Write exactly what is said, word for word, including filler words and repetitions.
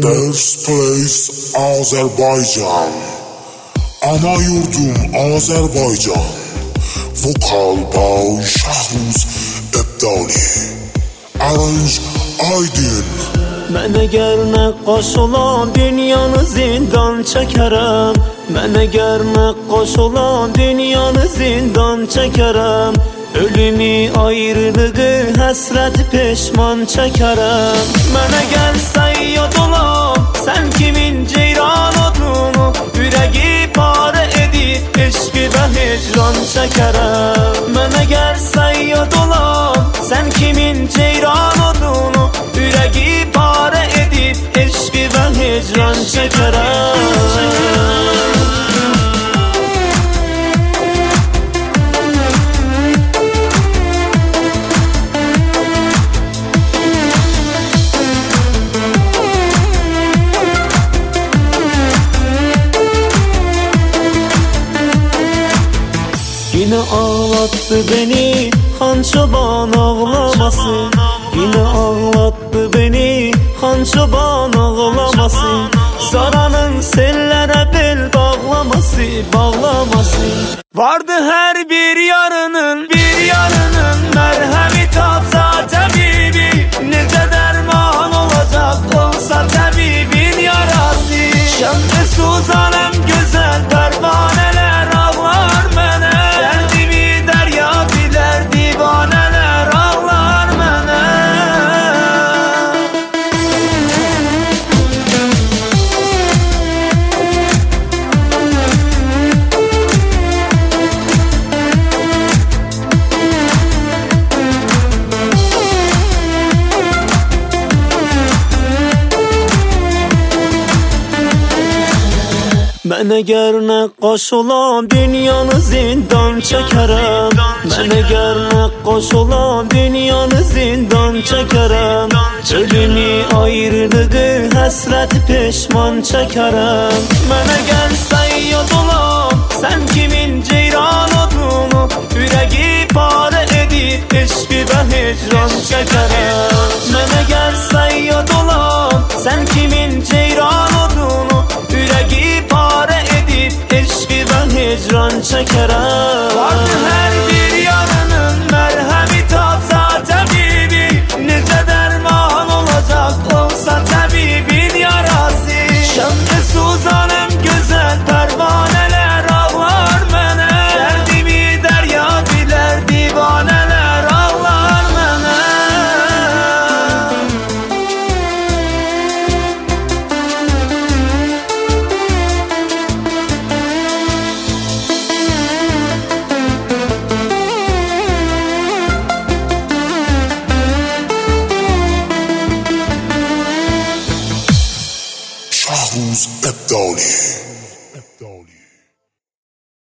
First place Azerbaycan, ana yurdum Azerbaycan. Vokal Boy Şahruz Ebdali, Arrange Aydın. Mən əgər nə qoşulan dünyanı zindan çəkərəm. Mən əgər nə qoşulan dünyanı zindan çəkərəm. Ölümü, ayrılığı, həsrəti peşman çəkərəm. Mənə gəl səyyad olam, sən kimin ceyran odunu, ürəyi parə edib eşqi və hicran çəkərəm. Mənə gəl səyyad olam, sən kimin ceyran odunu, ürəyi parə edib eşqi və hicran çəkərəm. Yine ağlattı beni Han Çoban ağlaması. Yine ağlattı beni Han Çoban ağlaması. Saranın sellere bel bağlaması, bağlaması. Vardı her bir yarının, bir yarının merhemi tapsa tabibi. Nece derman olacak olsa tabibin yarası. Şemde suzanem güzel pervaneler ağlar mene. Derdimi derya biler divaneler ağlar mene. Mən əgər nə qoşulan dünyanı zindan çəkərəm. Mən əgər nə qoşulan dünyanı zindan çəkərəm. Ölümü, ayrılığı, həsrəti peşman çəkərəm. Mənə gəl səyyad olam, sən kimin ceyran odunu, ürəyi parə edib eşqi və hicran çəkərəm. Mənə gəl səyyad olam, sən kimin ceyran odunu, ürəyi parə edib eşqi və hicran çəkərəm. Vardı hər bir yarının mərhəmi tapsa təbibi. Necə dərman olacaq olsa təbibin yarası. Şəmdə suzanəm gözəl pərvanələr ağlar mənə. Dərdimi dərya bilər divanələr ağlar mənə. Şahruz Ebdali.